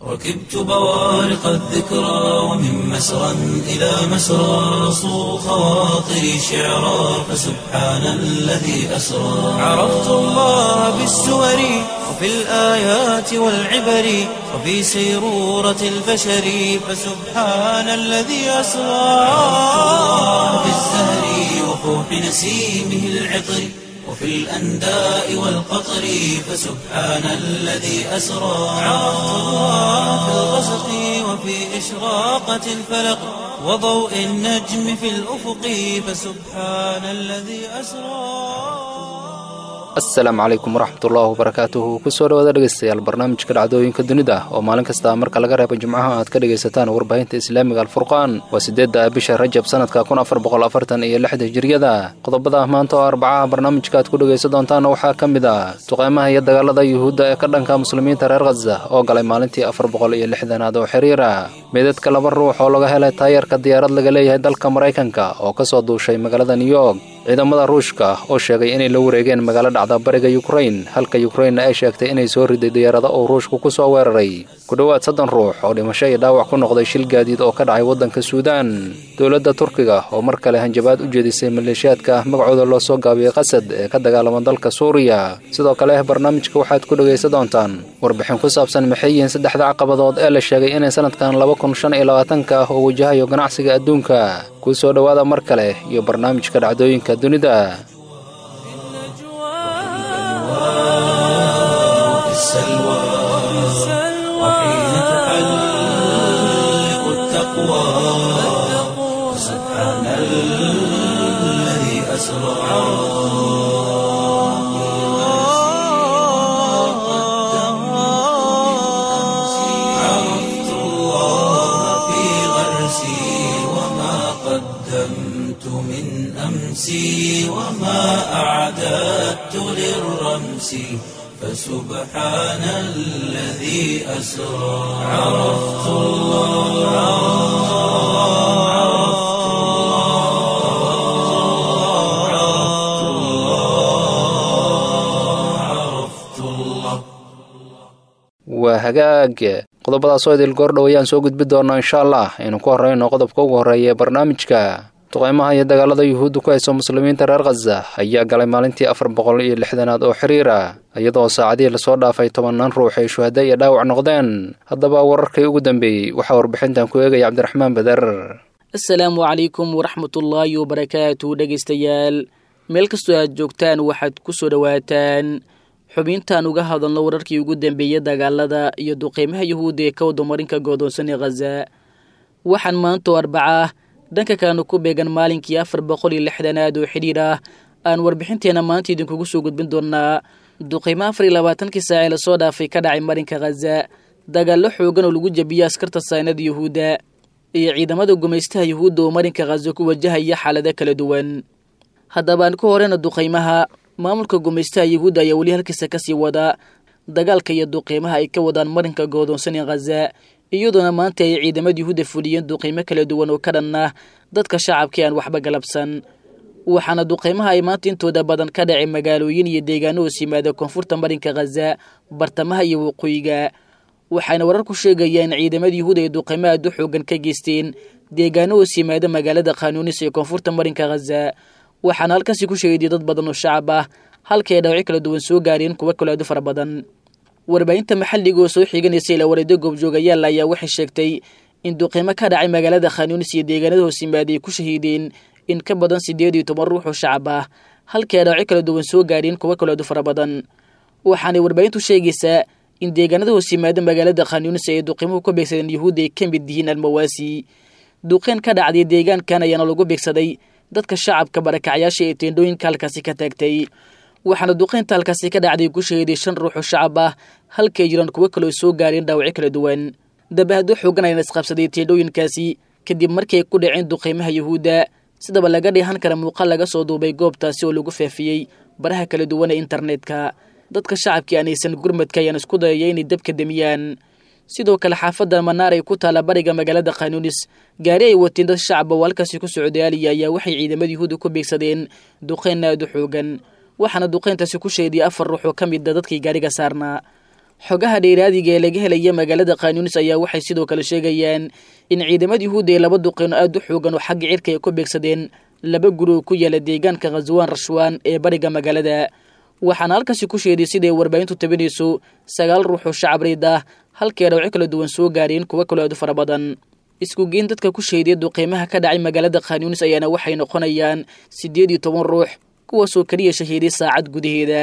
ركبت بوارق الذكرى ومن مسرى إلى مسرى صو خواطري شعرا فسبحان الذي أسرى عرفت الله بالسور وفي الآيات والعبر وفي سيرورة البشر فسبحان الذي أسرى في الزهر وفوح نسيمه العطر وفي الأنداء والقطر فسبحان الذي أسرى عرفت الله في الغسق وفي إشراقة الفلق وضوء النجم في الأفق فسبحان الذي أسرى. asalaamu calaykum waraxmatullaahi wabarakaatuhu kusoo dhawaada dhegeystayaal barnaamijka dhacdooyinka dunida oo maalin kasta marka laga reebo jimcaha aad ka dhegaysataan warbaahinta islaamiga alfurqaan waa 8 bisha rajab sanadka 1446 hijriyada qodobada maanta oo arbacaha barnaamijka aad ku dhegaysan doontaan waxaa ka mid ah duqeymaha iyo dagaalada yuhuudda ee ka dhanka muslimiinta reer Gaza oo galay maalintii 460aad oo xiriira meedadka laba ruux oo laga helay taayarka diyaarad laga leeyahay dalka Mareykanka oo ka soo duushay magaalada New York ciidamada Ruushka oo sheegay inay la wareegeen magaalada bariga Ukraine halka Ukraine ay sheegtay inay soo riday diyaarado oo Ruushku ku soo weeraray ku dhawaad 3 ruux oo dhimasho iyo dhaawac ku noqday shil gaadiid oo ka dhacay wadanka Suudaan dawladda Turkiga oo mar kale hanjabaad u jeedisay maleeshiyaadka magacooda loo soo gaabiyay Qasad ee ka dagaalama dalka Suuriya sidoo kale barnaamijka waxaad ku dhageysan doontaan warbixin ku saabsan maxayeen saddexda caqabadood ee la sheegay inay sanadkan 2025 oo wajahayo ganacsiga adduunka ku soo dhawaada mar kale iyo barnaamijka dhacdooyinka dunida. السلوى وحين تحلق التقوى سبحان الذي أسرى عرفت الله في غرسي وما قدمت من أمسي وما أعددت للرمس فسبحان الذي أسرى عرفت الله وهجاج qodobadaas oo idil goor dhawayaan soo gudbi doonaa insha Allah inuu ku horeyno qodobka ugu horeeya barnaamijka duqeymaha iyo dagaalada yuhuudda ku hayso muslimiinta reer Gaza ayaa galay maalintii 460aad oo xiriira iyadoo saacadii la soo dhaafay 10 ruux ay shuhada iyo dhaawac noqdeen haddaba wararkii ugu dambeeyay waxa warbixintan ku eegay Cabdiraxmaan Badar. assalaamu calaykum waraxmatullaahi wabarakaatuh dhegeystayaal meel kastoo aad joogtaan waxaad ku soo dhawaataan xubintaan uga hadalno wararkii ugu dambeeyay dagaalada iyo duqeymaha yuhuudda ee ka wada marinka go'doonsan ee Gaza waxaan maanta Arbaca dhanka kaanu ku beegan maalinkii 460aad oo xiriir ah aan warbixinteena maanta idinkugu soo gudbin doonaa duqeymaha 24 saac ee la soo dhaafay ka dhacay marinka Gaza dagaalo xoogan oo lagu jabiyay askarta saynada yuhuudda iyo ciidamada gumaystaha yuhuudda oo marinka Gaza ku wajahaya xaalado kala duwan haddaba aan ku horeyna duqeymaha maamulka gumaystaha yuhuudda ayaa wali halkiisa ka sii wada dagaalka iyo duqeymaha ay ka wadaan marinka go'doonsan ee Gaza iyadoona maanta ay ciidamada yuhuudda fuliyeen duqeymo kala duwan oo ka dhan ah dadka shacabka aan waxba galabsan waxaana duqeymaha ay maanta intooda badan ka dhacay magaalooyin iyo deegaano oo simaada koonfurta marinka Gaza bartamaha iyo waqooyiga waxayna warar ku sheegayaan ciidamada yuhuudda ay duqeymaha aad u xoogan ka geysteen deegaano oo simaada magaalada Khan Yunis ee koonfurta marinka Gaza waxaana halkaasi ku sheegay dad badan oo shacab ah halka ay dhaawac kala duwan soo gaareen kuwa kala duwan fara badan warbaahinta maxalliga oo soo xiganaysa ila wareedyo goobjoogayaal ayaa waxay sheegtay in duqeymo ka dhacay magaalada Khan Yunis iyo deegaanada hoos yimaada ay ku shahiideen in ka badan 18 ruux oo shacab ah halka ay dhaawac kala duwan soo gaareen kuwa kala duwan fara badan waxaana warbaahintu sheegaysaa in deegaanada hoos yimaada magaalada Khan Yunis ay duqeymuhu ku beegsadeen yuhuudda ay ka mid yihiin almawaasi duqeyn ka dhacday deegaankan ayaana lagu beegsaday dadka shacabka barakacayaasha ee teendooyinka halkaasi ka taagtay waxaana duqeynta halkaasi ka dhacday ku shahiiday 5 ruux oo shacab ah halka ay jiraan kuwa kale oo soo gaareen dhaawac kala duwan dabahado xoogan ayna isqabsaday teendooyinkaasi kadib markay ku dhaceen duqeymaha yuhuudda sidaba laga dhihan kara muuqaal laga soo duubay goobtaasi oo lagu faafiyay baraha kala duwan ee internetka dadka shacabka aanaysan gurmadka ayaan isku dayay inay dabka damiyaan sidoo kale xaafadda Manaar ay ku taala bariga magaalada Khan Yunis gaari ay wateen dad shacab oo halkaas ku socdaaliyay ayaa waxay ciidamada yuhuud ku beegsadeen duqeyn aad u xoogan waxaana duqeyntaasi ku sheeday 4 ruux oo kamid ah dadkii gaariga saarnaa xogaha dheeraadiga ee laga helaya magaalada Khan Yunis ayaa waxay sidoo kale sheegayaan in ciidamada Yuhuudda ay laba duqeyn aad u xoogan oo xagga cirka ay ku beegsadeen laba guri oo ku yaala deegaanka Ghazwan Rashwan ee bariga magaalada waxaana halkaasi ku sheeday sidii warbaahintu tabinayso 9 ruux oo shacab reed ah halkii dhawci kala duwan soo gaareen kuwa kale oo fara badan isku geyn dadka ku sheeday duqeymaha ka dhacay magaalada Khan Yunis ayaana waxay noqonayaan 18 ruux kuwaas oo kaliya shahiiday saacad gudaheeda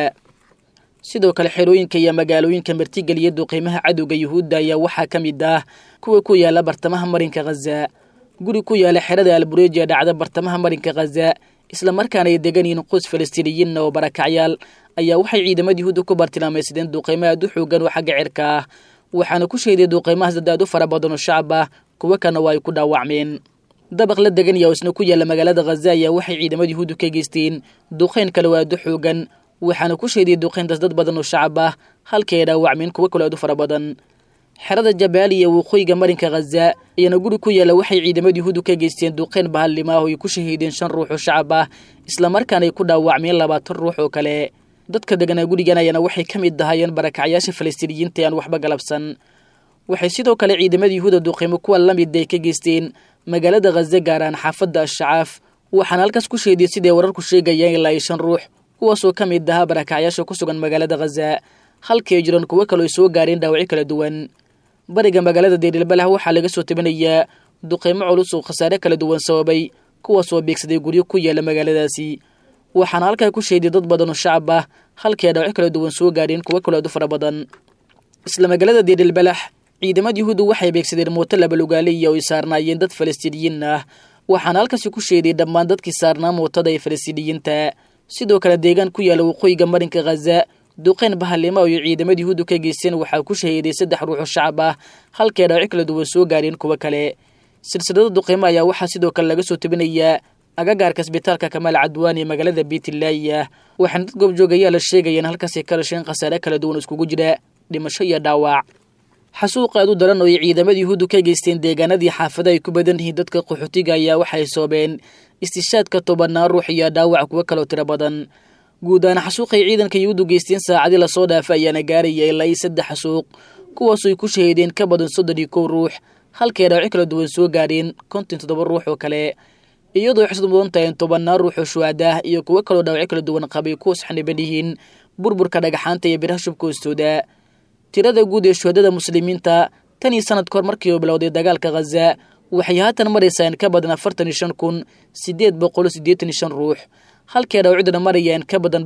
sidoo kale xerooyinka iyo magaalooyinka martigeliya duqeymaha cadowga Yuhuudda ayaa waxaa ka mid ah kuwa ku yaala bartamaha marinka Gaza guri ku yaala xerada Al-Bureej ee dhacda bartamaha marinka Gaza isla markaana ay degan yihiin qoys Falastiiniyiin oo barakacyaal ayaa waxay ciidamada Yuhuudda ku bartilmaameedeen duqeymaha aad u xoogan oo xagga cirka ah waxaana ku sheeday duqeymaha dad u fara badan oo shacab ah kuwa kana way ku dhaawacmeen dabaq la degan yahay isna ku yaala magaalada Gaza ayaa waxay ciidamada Yuhuudda ka geysteen duqeyn kale oo aad u xoogan waxaana ku sheeday duqeyntaas dad badan oo shacab ah halkii ay dhaawacmeen kuwa kale oo fara badan xerada Jabaaliya waqooyiga marinka Gaza iyana guri ku yaala waxay ciidamada Yuhuudda ka geysteen duqeyn bahallima oo ay ku shahiideen 5 ruux oo shacab ah isla markaana ay ku dhaawacmeen 20 ruux oo kale dadka degan gurigan ayana waxay ka mid ahaayeen barakacyaasha Falastiiniyiinta aan waxba galabsan waxay sidoo kale ciidamada Yuhuudda duqeymo kuwa la mid ay ka geysteen magaalada Gaza gaaraan xaafadda Shacaaf waxaana halkaas ku sheeday sidii wararku sheegayeen ilaa 5 ruux kuwaas oo ka mid ah barakacyaasha ku sugan magaalada Gaza halkii jiran kuwa kale oo soo gaareen dhaawac kala duwan bariga magaalada Deir al-Balah waxaa laga soo tabanayaa duqeymo culus oo khasaare kala duwan sababay kuwaas oo beegsaday guryo ku yaala magaaladaasi waxaana halkaa ku sheeday dad badan oo shacab ah halkii dhaawac kala duwan soo gaareen kuwa kale oo fara badan isla magaalada Deir al-Balah ciidamada Yuhuudda waxay beegsadeen mooto laba lugaaleeya oo saarnaayeen dad Falastiiniyiin ah waxaana halkaasi ku sheeday dhammaan dadkii saarnaa mootada ee Falastiiniyiinta sidoo kale deegaan ku yaala waqooyiga marinka Gaza duqeyn bahallima oo ciidamada Yuhuudda ka geysteen waxaa ku shahiiday 3 ruux oo shacab ah halkii dhaawac kala duwan soo gaareen kuwa kale silsilada duqeymaha ayaa waxaa sidoo kale laga soo tabinayaa agagaarka isbitaalka Kamal Adwaan ee magaalada Beitlaaya waxaana dad goobjoogayaal la sheegayeen halkaas ay ka dhasheen khasaare kala duwan iskugu jira dhimasho iyo dhaawac xasuuq aad u daran oo ciidamada Yuhuudda ka geysteen deegaanadii xaafadaha ay ku badan yihiin dadka qaxootiga ayaa waxay soobeen istishaadka 10 ruux iyo dhaawac kuwa kale oo tiro badan guud ahaan xasuuqay ciidanka Yuhuudda geysteen saacadii la soo dhaafay ayaana gaaraya ilaa 3 xasuuq kuwaas oo ay ku shahiideen ka badan 31 ruux halkii dhaawac kala duwan soo gaareen 57 ruux oo kale iyadoo xisad mudan tahay 10 ruux oo shuhada iyo kuwa kale oo dhaawac kala duwan qabay kuwaas xaniban yihiin burburka dhagaxaanta iyo biraha shubka hoostooda tirada guud ee shuhadada muslimiinta tan iyo sanad kor markii uu bilowday dagaalka Gaza waxay haatan maraysaa in ka badan 45885 ruux halkii dhaawacduna marayaan ka badan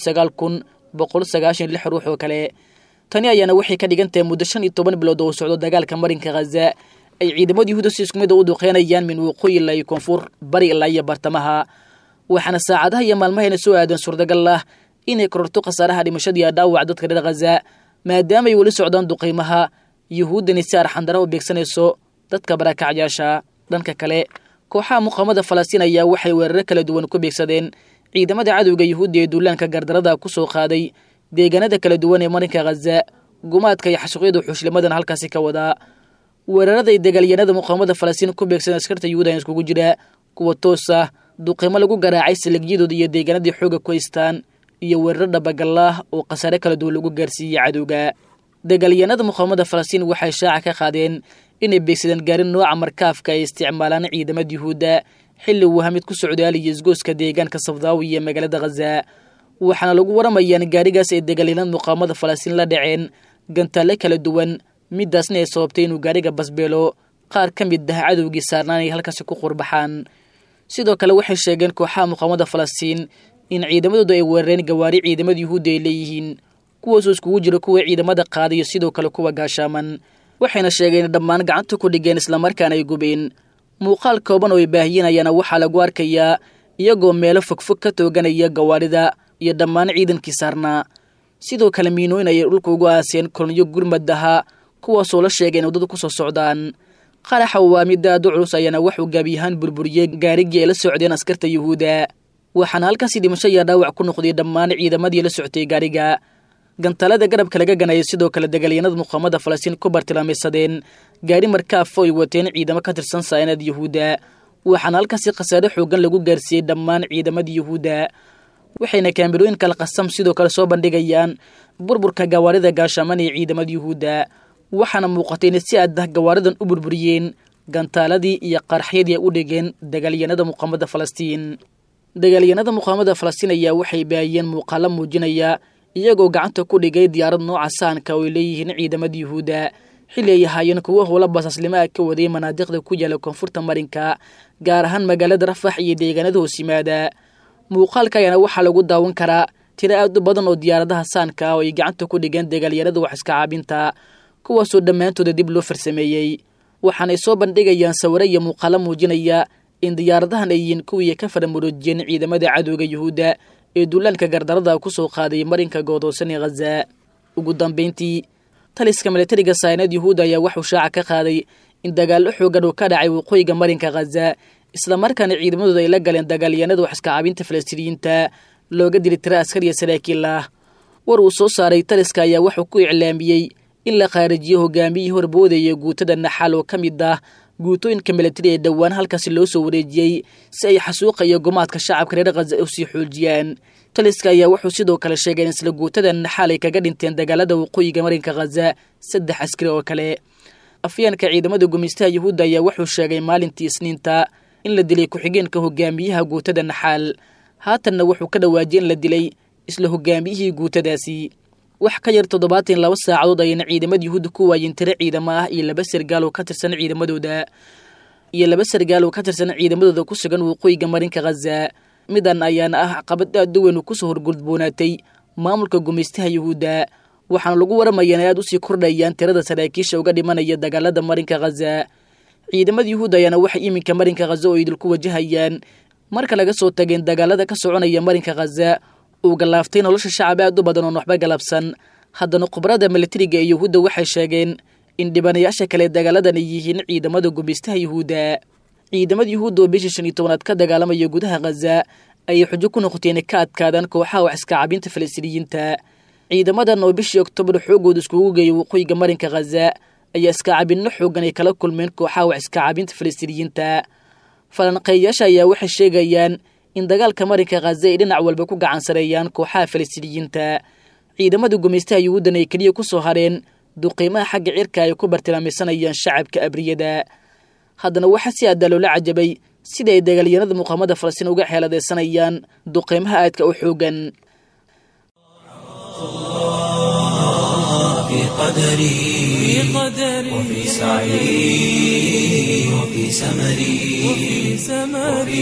109196 ruux oo kale tani ayaana waxay ka dhigan tahay muddo 15 bilood oo socdo dagaalka marinka Gaza ay ciidamada Yuhuudda si isku mid u duqeynayaan min waqooyi ilaa koonfur bari ilaa iyo bartamaha waxaana saacadaha iyo maalmaha soo aadan suurtagal ah inay kororto khasaaraha dhimashada iyo dhaawac dadka reer Gaza maadaama ay wali socdaan duqeymaha Yuhuuddani si arxandaro u beegsanayso dadka barakacyaasha dhanka kale kooxaha muqaamada Falastiin ayaa waxay weerar kala duwan ku beegsadeen ciidamada cadowga Yuhuudda ee duulaanka gardarada ku soo qaaday deegaanada kala duwan ee marinka Gaza gumaadka iyo xasuuqyada xushlimadan halkaasi ka wada weerarada ay dagaalyanada muqaamada Falastiin ku beegsadeen askarta Yuhuudda ee iskugu jira kuwa toos ah duqeymo lagu garaacay siligyadooda iyo deegaanadii xooga ku haystaan iyo weerar dhabagallah oo khasaare kala duwan lagu gaarsiiyay cadowga dagaalyanada muqaamada Falastiin waxay shaaca ka qaadeen inay beegsadeen gaarin nooca markaafka ay isticmaalaan ciidamada Yuhuudda xilli uu hamid ku socdaalay isgooska deegaanka Safdaawi ee magaalada Gaza waxaana lagu waramayaa in gaarigaas ay dagaalyanada muqaamada Falastiin la dhaceen gantaale kala duwan midaasna ay sababtay inuu gaariga basbeelo qaar ka mid ah cadowgii saarnaan ay halkaas ku qurbaxaan sidoo kale waxay sheegeen kooxaha muqaamada Falastiin in ciidamadoodu ay weerareen gawaari ciidamada Yuhuudda ay leeyihiin kuwaas oo iskugu jira kuwa ciidamada qaadiyo sidoo kale kuwa gaashaaman waxayna sheegeen dhammaan gacanta ku dhigeen isla markaana ay gubeen muuqaal kooban oo ay baahiyeen waxaa lagu arkayaa iyagoo meelo fogfog ka tooganaya gawaarida iyo dhammaan ciidankii saarnaa sidoo kale miinooyin ay dhulka ugu aaseen kolonyo gurmadaha kuwaasoo la sheegay in waddada ku soo socdaan qaraxa waa mid aad u culus ayaana wuxuu gaabiyahaan burburiyey gaarigii ay la socdeen askarta Yuhuudda waxaana halkaasi dhimasho iyo dhaawac ku noqday dhammaan ciidamadii la socotay gaariga gantalada garabka laga ganayay sidoo kale dagaalyanada muqaamada Falastiin ku bartilmaameedsadeen gaari markaaf oo ay wateen ciidamo ka tirsan saanad Yuhuudda waxaana halkaasi khasaare xoogan lagu gaarsiiyay dhammaan ciidamadii Yuhuudda waxayna kaamirooyin kala qasam sidoo kale soo bandhigayaan burburka gawaarida gaashaman ee ciidamada yuhuudda waxaana muuqatay inay si adah gawaaridan u burburiyeen gantaaladii iyo qaraxyadii ay u dhigeen dagaalyanada muqaamada falastiin. dagaalyanada muqaamada falastiin ayaa waxay baahiyeen muuqaalo muujinaya iyagoo gacanta ku dhigay diyaarad nooca saanka oo ay leeyihiin ciidamada yuhuudda xilli ay ahaayeen kuwo howla basaslimo ah ka waday manaadiqda ku yaala koonfurta marinka gaar ahaan magaalada rafax iyo deegaanada hoos yimaada. muuqaalka ayaana waxaa lagu daawan karaa tiro aad u badan oo diyaaradaha saanka oo ay gacanta ku dhigeen dagaalyanada wax iska caabinta kuwaasoo dhammaantooda dib loo farsameeyey. waxaanay soo bandhigayaan sawiro iyo muuqaalo muujinaya in diyaaradahan ay yihiin kuwii ka faramuroojiyeen ciidamada cadowga yuhuudda ee duulaanka gardarada ku soo qaaday marinka go'doonsan ee Gaza. ugu dambeyntii taliska militariga saynad yuhuudda ayaa waxuu shaaca ka qaaday in dagaallo xoogan oo ka dhacay waqooyiga marinka Gaza isla markaana ciidamadooda ay la galeen dagaalyanada wax iska caabinta Falastiiniyiinta looga dilay tiro askari iyo saraakiil ah. war uu soo saaray taliska ayaa wuxuu ku iclaamiyey in la qaarijiyo hogaamiyihii horboodaya guutada naxal oo ka mid ah guutooyinka militari ee dhowaan halkaasi loo soo wareejiyey si ay xasuuqa iyo gumaadka shacabka reer Gaza u sii xoojiyaan. taliska ayaa wuxuu sidoo kale sheegay in isla guutada naxal ay kaga dhinteen dagaalada waqooyiga marinka Gaza 3 askari oo kale. afyeenka ciidamada gumeystaha yuhuudda ayaa wuxuu sheegay maalintii Isniinta in la dilay ku-xigeenka hogaamiyaha guutada naxal. haatanna wuxuu ka dhawaajiyay in la dilay isla hogaamiyihii guutadaasi. wax ka yar 72 saacadood ayayna ciidamada yuhuudda ku waayeen tiro ciidamo ah iyo 2 sargaal oo ka tirsan ciidamadooda ku sugan waqooyiga marinka Gaza. midan ayaana ah caqabad aad u weyn oo kusoo horgudboonaatay maamulka gumeystaha yuhuudda waxaana lagu waramayaa in aad u sii kordhayaan tirada saraakiisha uga dhimanaya dagaalada marinka Gaza. ciidamada yuhuudda ayaana waxay iminka marinka Gaza oo idil ku wajahayaan marka laga soo tageen dagaalada ka soconaya marinka Gaza uu galaaftay nolosha shacab aad u badan oo waxba galabsan. haddana khubarada militariga ee yuhuudda waxay sheegeen in dhibanayaasha kale dagaaladan ay yihiin ciidamada gumeystaha yuhuudda. ciidamada yuhuudda oo bishii 15 ka dagaalamaya gudaha Gaza ayay xujo ku noqoteen ka adkaadaan kooxaha wax iska caabinta Falastiiniyiinta. ciidamadan oo bishii Oktoobar xoogooda iskugu geeyay waqooyiga marinka Gaza ayaa iska caabinno xoogan ay kala kulmeen kooxaha wax iska caabinta Falastiiniyiinta. falanqeeyaasha ayaa waxay sheegayaan in dagaalka marinka Gaza ay dhinac walba ku gacan sareeyaan kooxaha Falastiiniyiinta. ciidamada gumeystaha yuhuudda ay kaliya ku soo hareen duqeymaha xagga cirka ay ku bartilmaameedsanayaan shacabka abriyada. haddana waxa si aad loola cajabay sida ay dagaalyanada muqaamada Falastiin uga xeeladeysanayaan duqeymaha aadka u xoogan. في قدري وفي سعي وفي سمري وفي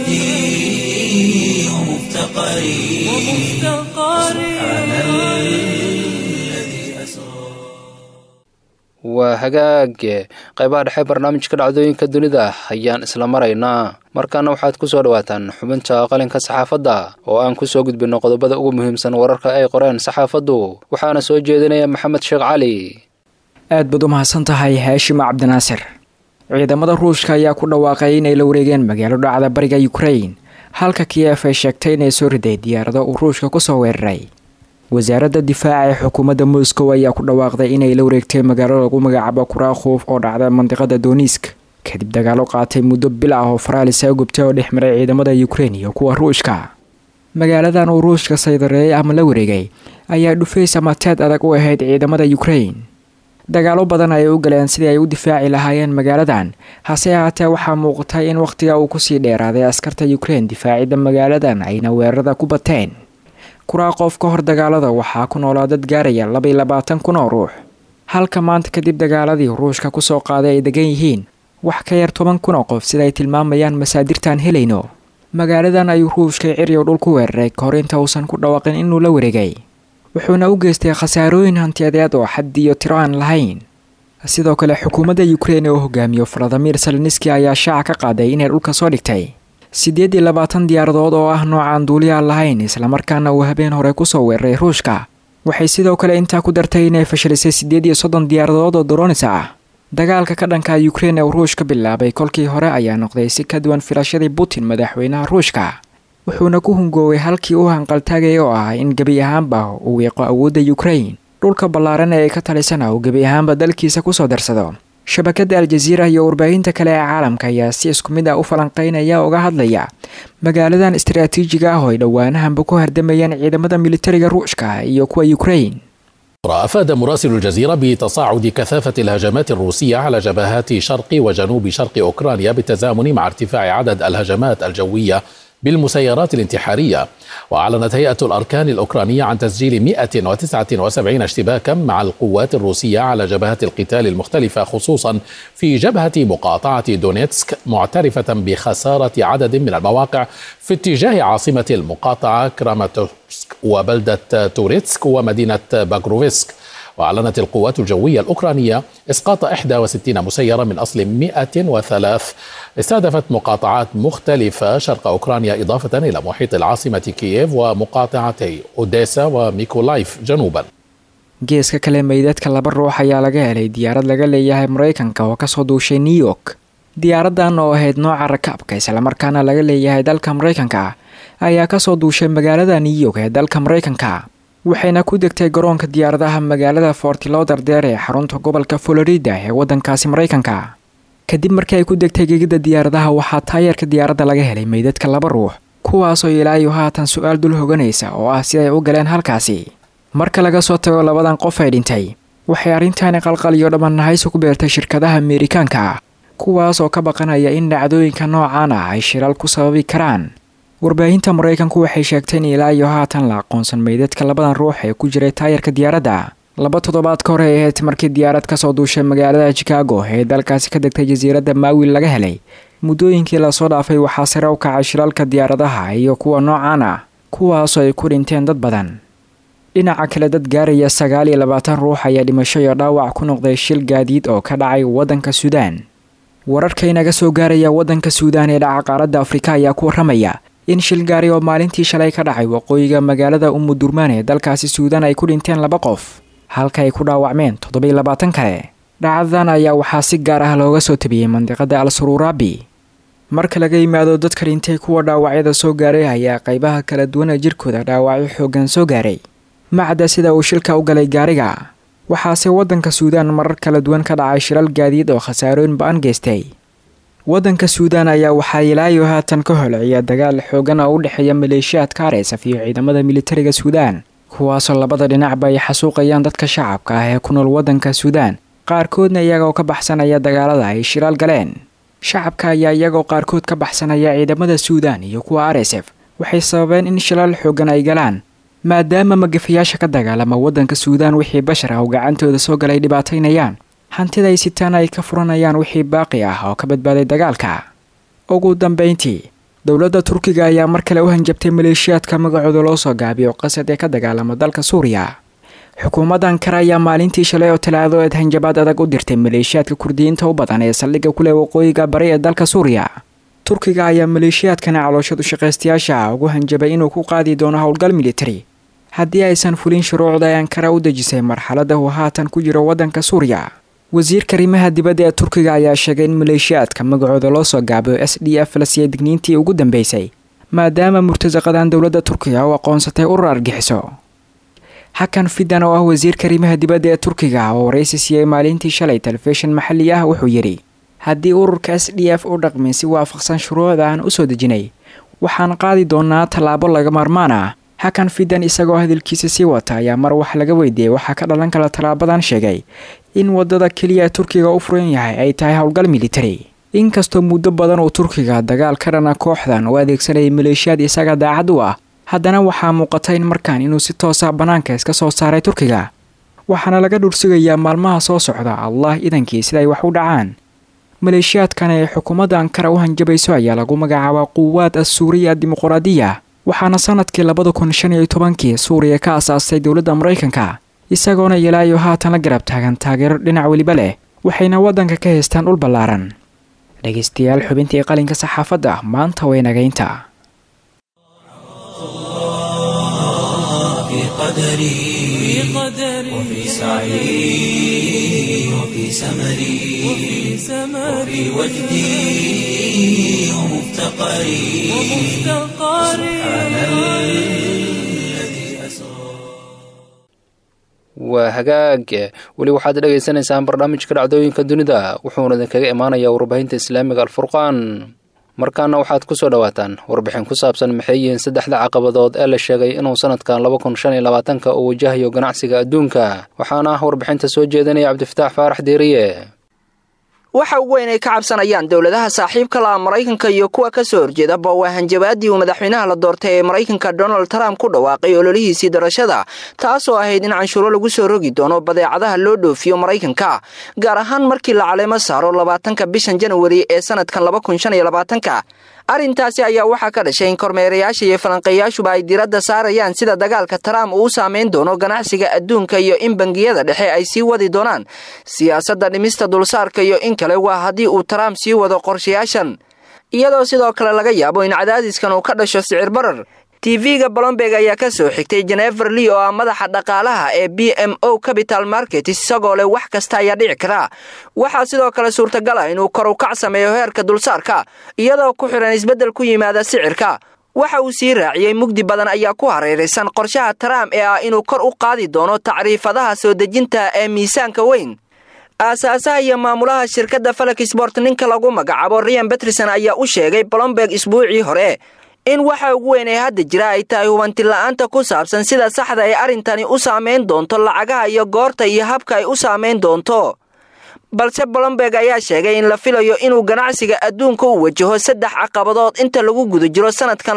وجدي ومفتقري سبحان الذي أسرى. waa hagaag qaybaha dhexe barnaamijka dhacdooyinka dunida ayaan isla maraynaa. markaana waxaad ku soo dhawaataan xubinta qalinka saxaafadda oo aan ku soo gudbinno qodobada ugu muhiimsan wararka ay qoreen saxaafaddu waxaana soo jeedinaya maxamed sheekh cali. aad baad u mahadsan tahay haashim cabdinaasir. ciidamada ruushka ayaa ku dhawaaqay inay la wareegeen magaalo dhacda bariga Ukraine halka Kiev ay sheegtay inay soo riday diyaarado uu ruushka ku soo weeraray. wasaaradda difaaca ee xukuumadda Moscow ayaa ku dhawaaqday inay la wareegtay magaalo lagu magacaabo Kurakhov oo dhacda mandiqada Donetsk kadib dagaalo qaatay muddo bil ah oo Faransiis ay gubtay oo dhexmaray ciidamada Ukraine iyo kuwa Ruushka. magaaladan uu Ruushka saydareeyay ama la wareegay ayaa dhufays ama teed adag u ahayd ciidamada Ukraine. dagaalo badan ay u galeen sidii ay u difaaci lahaayeen magaaladan hase ahaatee waxaa muuqatay in waqtiga uu ku sii dheeraaday askarta Ukraine difaacida magaaladan ayna weerarada ku bateen. Kurakhov ka hor dagaalada waxaa ku noolaa dad gaaraya 22,000 oo ruux halka maanta kadib dagaaladii Ruushka ku soo qaaday ay degan yihiin wax ka yar 10,000 oo qof sida ay tilmaamayaan masaadirtan helayno. magaaladan ayuu Ruushka ciryo dhul ku weeraray kahor inta uusan ku dhawaaqin inuu la wareegay wuxuuna u geystay khasaarooyin hantiyadeed oo xad iyo tiro aan lahayn. sidoo kale xukuumadda Ukraine oo hogaamiyo Vladimir Zelensky ayaa shaaca ka qaaday inay dhulka soo dhigtay 28 diyaaradood oo ah noocan duuliyaha lahayn isla markaana uu habeen hore ku soo weeraray Ruushka. waxay sidoo kale intaa ku dartay inay fashilisay 38 diyaaradood oo drones ah. dagaalka ka dhanka Ukraine ee Ruushka bilaabay kolkii hore ayaa noqday si ka duwan filashadii Putin madaxweynaha Ruushka wuxuuna ku hungooway halkii uu hanqaltaagay oo ah in gabi ahaanba uu weeqo awoodda Ukraine dhulka ballaaran ee ka talisana uu gabi ahaanba dalkiisa ku soo darsado. shabakadda aljaziira iyo warbaahinta kale ee caalamka ayaa si isku mid ah u falanqeynaya uga hadlaya magaaladan istaraatiijiga ah oo ay dhowaanahanba ku hardamayaan ciidamada militariga ruushka iyo kuwa Ukraine. أفاد مراسل الجزيرة بتصاعد كثافة الهجمات الروسية على جبهات شرق وجنوب شرق أوكرانيا بالتزامن مع ارتفاع عدد الهجمات الجوية بالمسيرات الانتحارية. وأعلنت هيئة الأركان الأوكرانية عن تسجيل 179 اشتباكا مع القوات الروسية على جبهات القتال المختلفة، خصوصا في جبهة مقاطعة دونيتسك، معترفة بخسارة عدد من المواقع في اتجاه عاصمة المقاطعة كراماتورسك وبلدة توريتسك ومدينة باغروفسك. وأعلنت القوات الجوية الأوكرانية إسقاط 61 مسيرة من أصل 103 استهدفت مقاطعات مختلفة شرق أوكرانيا، إضافة إلى محيط العاصمة كييف ومقاطعتي أوديسا وميكولايف جنوبا. geeska kale meydadka laba ruux ayaa laga helay diyaarad laga leeyahay Mareykanka oo ka soo duushay New York. diyaaradan oo ahayd nooca rakaabka isla markaana laga leeyahay dalka Mareykanka ayaa ka soo duushay magaalada New York ee dalka Mareykanka, waxayna ku degtay garoonka diyaaradaha magaalada Fort Lauderdale ee xarunta gobolka Florida ee wadankaasi Mareykanka. kadib markii ay ku degtay gegida diyaaradaha waxaa taayirka diyaaradda laga helay meydadka laba ruux, kuwaas oo ilaayo haatan su'aal dul hoganaysa oo ah si ay u galeen halkaasi. marka laga soo tago labadan qof ee dhintay, waxay arrintaani qalqal iyo dhammaanahaysi ku beertay shirkadaha Ameerikaanka, kuwaas oo ka baqanaya in dhacdooyinka noocan ah ay shilal ku sababi karaan. warbaahinta Mareykanku waxay sheegtay in ilaayo haatan la aqoonsan meydadka labadan ruux ee ku jiray taayirka diyaaradda. 2 toddobaad ka hor ahayd markii diyaarad ka soo duushay magaalada Chicago ee dalkaasi ka degtay jasiiradda Maui laga helay. muddooyinkii la soo dhaafay waxaa sare u kacay shilalka diyaaradaha iyo kuwa noocan ah, kuwaas oo ay ku dhinteen dad badan. dhinaca kale dad gaaraya 29 ruux ayaa dhimasho iyo dhaawac ku noqday shil gaadiid oo ka dhacay wadanka Suudaan. wararka inaga soo gaaraya wadanka Suudaan ee dhaca qaaradda Afrika ayaa ku waramaya in shil gaari oo maalintii shalay ka dhacay waqooyiga magaalada Umudurmaan ee dalkaasi Suudaan ay ku dhinteen 2 qof, halka ay ku dhaawacmeen 27 kale. dhacdadan ayaa waxaa si gaar ah looga soo tabiyay mandiqada Al-Sururabi. marka laga yimaado dadka dhintay kuwa dhaawacyada soo gaaray ayaa qaybaha kala duwan ee jirkooda dhaawacyo xoogan soo gaaray. macda sida uu shilka u galay gaariga, waxaase wadanka Suudaan marar kala duwan ka dhacay shilal gaadiid oo khasaarooyin ba'an geystay. wadanka Suudaan ayaa waxaa ilaayo haatan ka holcaya dagaal xoogan oo u dhexeeya maleeshiyaadka RSF iyo ciidamada militariga Suudaan, kuwaasoo labada dhinacba ay xasuuqayaan dadka shacabka ah ee ku nool wadanka Suudaan, qaarkoodna iyagoo ka baxsanaya dagaalada ay shilal galeen. shacabka ayaa iyagoo qaarkood ka baxsanaya ciidamada Suudaan iyo kuwa RSF waxay sababeen in shilal xoogan ay galaan, maadaama magafayaasha ka dagaalama wadanka Suudaan wixii bashar ah oo gacantooda soo galay dhibaataynayaan, hantida ay sitaan ay ka furanayaan wixii baaqi ah oo ka badbaaday dagaalka. ugu dambeyntii, dowladda Turkiga ayaa mar kale u hanjabtay maleeshiyaadka magacooda loo soo gaabiyo qasad ee ka dagaalama dalka Suuriya. xukuumadda Ankara ayaa maalintii shalay oo Talaado ee hanjabaad adag u dirtay maleeshiyaadka Kurdiyiinta u badan ee saldhigga ku leh waqooyiga bari ee dalka Suuriya. Turkiga ayaa maleeshiyaadkan calooshad u shaqaystayaasha ugu hanjabay inuu ku qaadi doono howlgal militari haddii aysan fulin shuruucda ay Ankara u dejisay marxaladda uu haatan ku jiro wadanka Suuriya. wasiirka arrimaha dibadda ee Turkiga ayaa sheegay in maleeshiyaadka magacooda loo soo gaabiyo SDF la siiyay digniintii ugu dambeysay, maadaama murtasaqadan dowladda Turkiga oo aqoonsatay urur argagixiso. Hakan Fidan oo ah wasiirka arrimaha dibadda ee Turkiga oo wareysi siiyay maalintii shalay telefishin maxalli ah wuxuu yiri, haddii ururka SDF uu dhaqmin si waafaqsan shuruucda aan u soo dejinay, waxaan qaadi doonaa tallaabo laga maarmaan ah. Hakan Fidan isagoo hadalkiisa sii wata ayaa mar wax laga weydiiyay waxa ka dhalan kala talaabadan sheegay in wadada kaliya Turkiga u furan yahay ay tahay howlgal militari. inkastoo muddo badan oo Turkiga dagaal ka dhana kooxdan oo adeegsanay maleeshiyad isaga daacad u ah, haddana waxaa muuqata in markaan inuu si toos ah banaanka iska soo saaray Turkiga. waxaana laga dhursugayaa maalmaha soo socda Allah idankii sida ay wax u dhacaan. maleeshiyadkan ee xukuumadda Ankara u hanjabayso ayaa lagu magacaabaa Quwaad as-Suuriya Dimuqraadiya, waxaana sanadkii 2015 Suuriya ka aasaasay dowladda Mareykanka, isagoona ilaayo haatan la garab taagan taageero dhinac waliba leh, waxayna wadanka ka haystaan dhul ballaaran. dhegeystayaal, xubintii qalinka saxaafadda maanta way nagaynta. وفي سعي وفي سمري وجدي ومفتقري سبحان الذي أسرى. waa hagaag weli waxaad dhegaysanaysaan barnaamijka dhacdooyinka dunida wuxuuna idinkaga imaanayaa warbaahinta islaamiga alfurqaan markaana waxaad ku soo dhawaataan warbixin ku saabsan maxay yihiin saddexda caqabadood ee la sheegay inuu sanadkan 2025 uu wajahayo ganacsiga adduunka waxaana warbixinta soo jeedinaya cabdifataax faarax deeriye waxa ugu weyn ay ka cabsanayaan dawladaha saaxiibka la Mareykanka iyo kuwa ka soo horjeeda bawaahanjabaadii uu madaxweynaha la doortay ee Mareykanka Donald Trump ku dhawaaqay ololihiisii doorashada taasoo ahayd in canshuuro lagu soo rogi doono badeecadaha loo dhoofiyo Mareykanka gaar ahaan markii la caleemo saaro 20 bishan January ee sanadkan 2025 arintaasi ayaa waxa ka dhashay in kormeerayaasha iyo falanqeeyaashu ay diiradda saarayaan sida dagaalka Trump uu saameyn doono ganacsiga adduunka iyo in bangiyada dhexe ay sii wadi doonaan siyaasadda dhimista dulsaarka iyo in kale waa hadii uu Trump sii wado qorshayaashan iyadoo sidoo kale laga yaabo in cadaadiskan uu ka dhasho sicir barar TV-ga Bloomberg ayaa ka soo xigtay Jennifer Lee oo madaxa dhaqaalaha ee BMO Capital Markets isagoo leh wax kasta ayaa dhici kara waxa sidoo kale suurtagal ah inuu kor u kac sameeyo heerka dulsaarka iyadoo ku xiran isbedel ku yimaada sicirka waxa uu sii raaciyay mugdi badan ayaa ku hareeraysan qorshaha Trump ee ah inuu kor u qaadi doono tacriifadaha soo dejinta ee miisaanka weyn aasaasaha iyo maamulaha shirkadda Falak Sport ninka lagu magacaabo Ryan Peterson ayaa u sheegay Bloomberg isbuucii hore in waxa ugu weyn ee hadda jira ay tahay hubanti la'aanta ku saabsan sida saxda ay arintani u saameyn doonto lacagaha iyo goorta iyo habka ay u saameyn doonto balse Bloomberg ayaa sheegay in la filayo inuu ganacsiga adduunka u wajaho saddex caqabadood inta lagu guda jiro sanadkan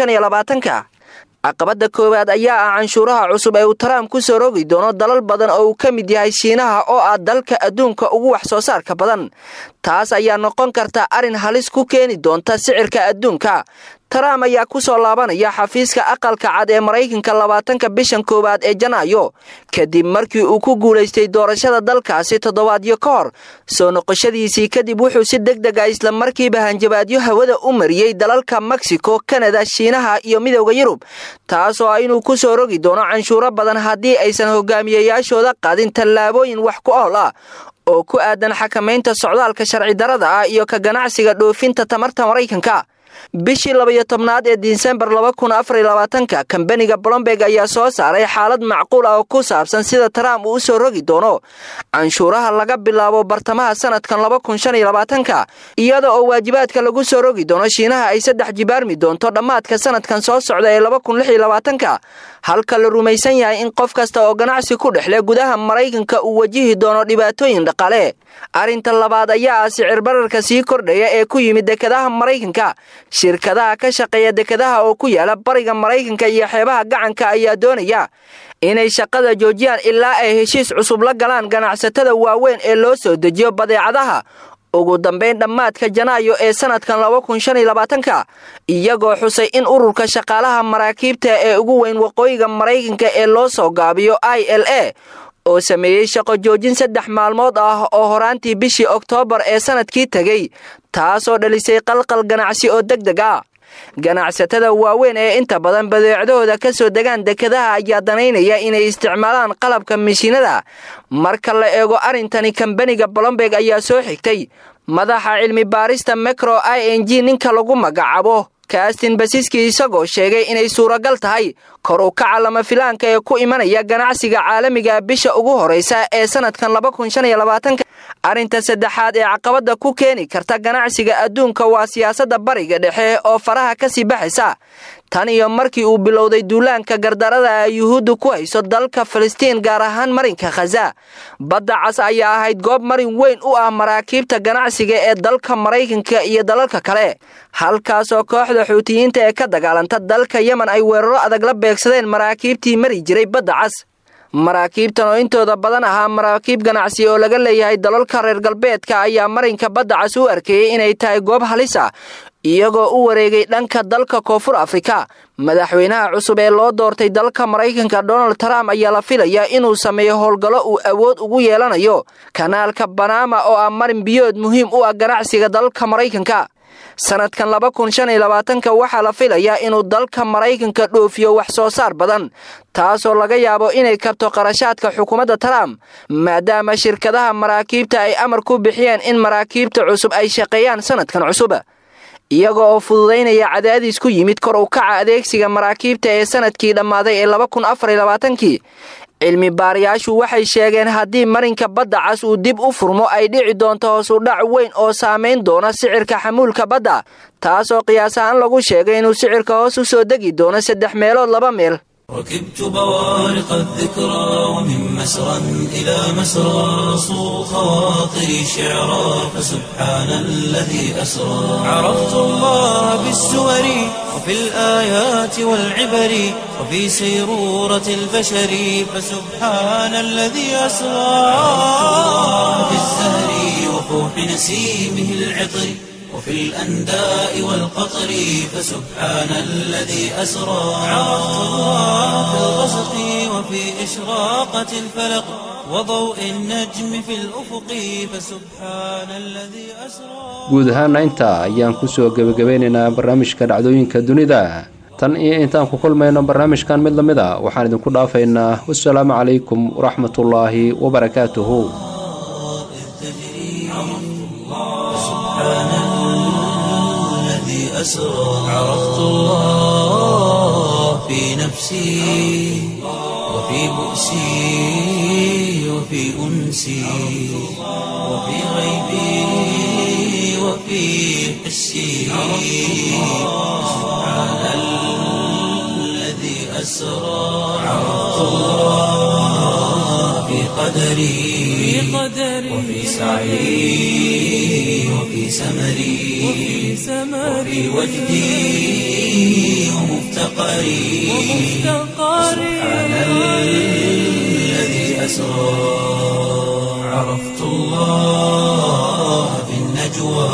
2025 caqabada koowaad ayaa ah canshuuraha cusub ee uu Trump ku soo rogi doono dalal badan oo uu ka mid yahay Shiinaha oo ah dalka adduunka ugu wax soo saarka badan taas ayaa noqon karta arin halis ku keeni doonta sicirka adduunka Trump ayaa ku soo laabanaya xafiiska aqalka cad ee Mareykanka 20 bishan koowaad ee Janaayo kadib markii uu ku guuleystay doorashada dalkaasi toddobaadyo ka hor soo noqoshadiisii kadib wuxuu si degdeg ah isla markiiba hanjabaadyo hawada u mariyay dalalka Mexico, Canada, Shiinaha iyo Midowga Yurub taasoo inuu ku soo rogi doono canshuuro badan haddii aysan hogaamiyayaashooda qaadin tallaabooyin wax ku ool ah oo ku aadan xakamaynta socdaalka sharci darrada ah iyo ka ganacsiga dhoofinta tamarta Mareykanka bishii 12aad ee December 2024 kambaniga Bloomberg ayaa soo saaray xaalad macquul ah oo ku saabsan sida Trump uu soo rogi doono canshuuraha laga bilaabo bartamaha sanadkan 2025 iyadoo oo waajibaadka lagu soo rogi doono Shiinaha ay 3 jibaarmi doonto dhamaadka sanadkan soo socda ee 2026 halka la rumaysan yahay in qof kasta oo ganacsi ku dhexle gudaha Mareykanka uu wajihi doono dhibaatooyin dhaqaale arinta labaad ayaa sicir bararka sii kordhaya ee ku yimid dekedaha Mareykanka shirkadaha ka shaqeeya dekedaha oo ku yaala bariga Mareykanka iyo xeebaha gacanka ayaa doonaya inay shaqada joojiyaan ilaa ay heshiis cusub la galaan ganacsatada waaweyn ee loo soo dejiyo badeecadaha ugu dambeyn dhamaadka Janaayo ee sanadkan 2025 iyagoo xusay in ururka shaqaalaha maraakiibta ee ugu weyn waqooyiga Mareykanka ee loo soo gaabiyo ILA oo sameeyay shaqo joojin 3 maalmood ah oo horaantii bishii Oktoobar ee sanadkii tagay taasoo dhalisay qalqal ganacsi oo degdeg ah ganacsatada waaweyn ee inta badan badeecadooda ka soo degaan dekedaha ayaa danaynaya inay isticmaalaan qalabka mishiinada marka la eego arintani kambaniga Bloomberg ayaa soo xigtay madaxa cilmi baarista Macro ING ninka lagu magacaabo Kaastin Basiski isagoo sheegay inay suuragal tahay kor u kaca lama filaanka ee ku imanaya ganacsiga caalamiga bisha ugu horeysa ee sanadkan 2025 arinta saddexaad ee caqabada ku keeni karta ganacsiga adduunka waa siyaasadda bariga dhexe oo faraha ka sii baxaysa tan iyo markii uu bilowday duulaanka gardarada Yuhuuddu ku hayso dalka Filistiin gaar ahaan marinka Gaza badda cas ayaa ahayd goob marin weyn u ah maraakiibta ganacsiga ee dalka Mareykanka iyo dalalka kale halkaas oo kooxda Xuutiyiinta ee ka dagaalanta dalka Yemen ay weeraro adag la beegsadeen maraakiibtii mari jiray badda cas maraakiibtan oo intooda badan ahaa maraakiib ganacsi oo laga leeyahay dalalka reer galbeedka ayaa marinka badda cas u arkayay inay tahay goob halis ah iyagoo u wareegay dhanka dalka Koonfur Afrika madaxweynaha cusub ee loo doortay dalka Mareykanka Donald Trump ayaa la filayaa inuu sameeyo howlgalo uu awood ugu yeelanayo kanaalka Panama oo ah marin biyood muhiim u ah ganacsiga dalka Mareykanka sanadkan 2025 waxa la filayaa inuu dalka Mareykanka dhoofiyo wax soo saar badan taasoo laga yaabo inay kabto qarashaadka xukuumadda Trump maadaama shirkadaha maraakiibta ay amar ku bixiyeen in maraakiibta cusub ay shaqeeyaan sanadkan cusub iyagoo fududeynaya cadaadis ku yimid kor u kaca adeegsiga maraakiibta ee sanadkii dhamaaday ee 2024 cilmi baarayaashu waxay sheegeen haddii marinka badda cas uu dib u furmo ay dhici doonto hoos u dhac weyn oo saamayn doona sicirka xamuulka badda taasoo qiyaas ahaan lagu sheegay inuu sicirka hoos u soo degi doono 3 meelood 2 meel. ركبت بوارق الذكرى ومن مسرى إلى مسرى صو خواطري شعرا فسبحان الذي أسرى عرفت الله بالسور وفي الآيات والعبر وفي سيرورة البشر فسبحان الذي أسرى في الزهر وفوح نسيمه العطر وفي الأنداء والقطر فسبحان الذي أسرى عرفت الله في الغسق وفي إشراقة الفلق وضوء النجم في الأفق فسبحان الذي أسرى. guud ahaana intaa ayaan ku soo gabagabeynaynaa barnaamijka dhacdooyinka dunida tan iyo intaan ku kulmayno barnaamijkan mid lamid ah waxaan idinku dhaafaynaa wassalaamu calaykum waraxmatullaahi wabarakaatuhu. عرفت الله في نفسي وفي بؤسي وفي أنسي وفي غيبي وفي حسي سبحان الذي أسرى عرفت الله في قدري وفي سعي وفي سمري وفي وجدي ومفتقري سبحان الذي أسرى عرفت الله في النجوى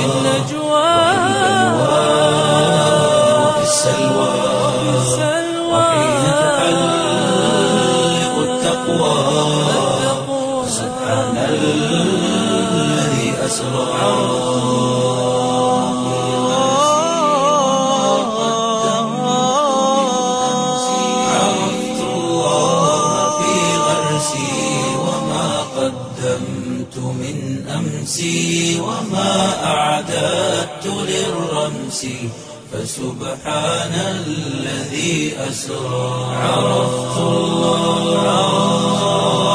وفي السلوى وحين تحلق التقوى سبحان الذي أسرى. عرفت الله في غرسي وما قدمت من أمسي وما أعددت للرمس فسبحان الذي أسرى. عرفت الله